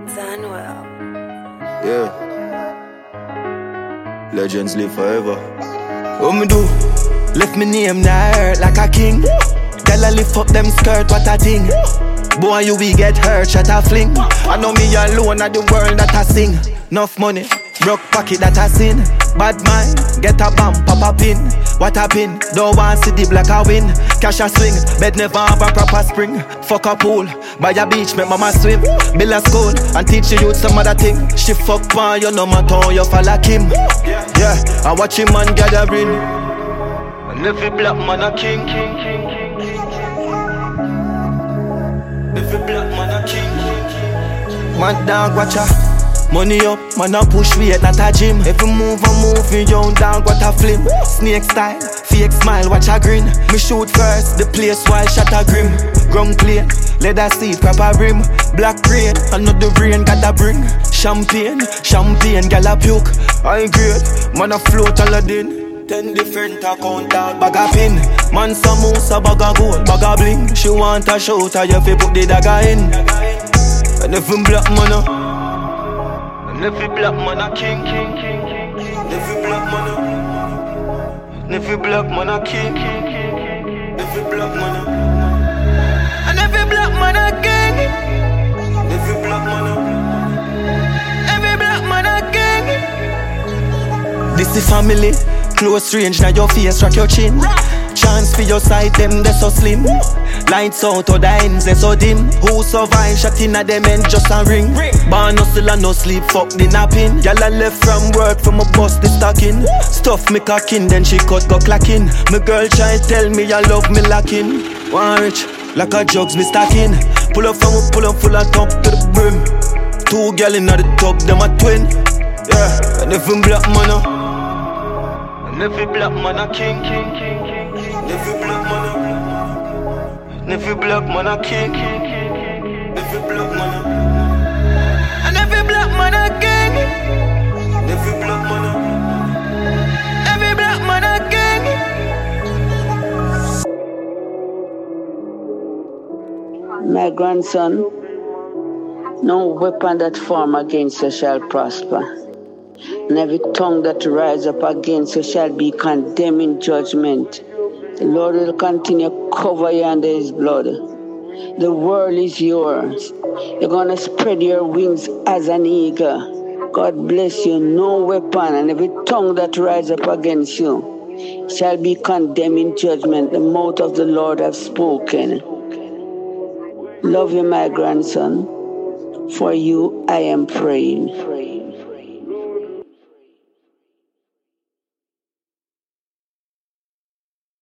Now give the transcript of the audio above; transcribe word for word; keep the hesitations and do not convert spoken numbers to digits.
Zanwell. Yeah. Legends live forever. What me do? Left me name now hurt like a king. Girl I lift up them skirt, what a thing. Boy you we get hurt, shut a fling. I know me alone at the world that I sing. Enough money, broke pocket that I sin. Bad mind, get a bomb, pop a pin. What a pin, don't want see the black a win. Cash a swing, bed never have a proper spring. Fuck a pool, by a beach, make mama swim. Build a school, and teach the youth some other thing. She fuck pan, you know my tongue, you fall like him. Yeah, I watch him man gathering. And every black man a king. Every black man a king. Mad dog watcha. Money up, man a push weight, not a gym. Every move I move, me young dog, what a flim. Snake style, fake smile, watch a grin. Me shoot first, the place while shot a grim. Ground plate, leather seat, proper rim. Black rain, another rain, gotta bring. Champagne, champagne, gal a puke. I grade, man a float Aladdin. Ten different account, dog, bag a pin. Man some moose, a bag a gold, bag a bling. She want a shout, I have to put the dagger in. And if I'm black man a And every black man a king, king, king, king. Every black man a And every black man a king, king, king, king. Every black man a And every black man a king. Every black man a Every black man a king. This is family, close range, now your face, rock your chin. Chance for your side, them they so slim. Lights out, or the ends they so dim. Who survive, shot in a them end just a ring. Born hustle and no sleep, fuck the napping. Y'all a left from work, from a bus the stocking. Stuff me cocking, then she cut go clacking. My girl try tell me I love me lacking. One rich, like a jugs me stacking. Pull up from a pull up full of top to the brim. Two gal in the top, them a twin. Yeah, and if I'm black man a And every black man a king, king, king, king. Every black man a Every black man a king, king, king, king. Every black man a And every black man a king. Every black man a Every black man a king. My grandson, no weapon that form against you shall prosper. And every tongue that rise up against you shall be condemned in judgment. The Lord will continue to cover you under His blood. The world is yours. You're going to spread your wings as an eagle. God bless you. No weapon, and every tongue that rise up against you shall be condemned in judgment. The mouth of the Lord have spoken. Love you, my grandson. For you, I am praying.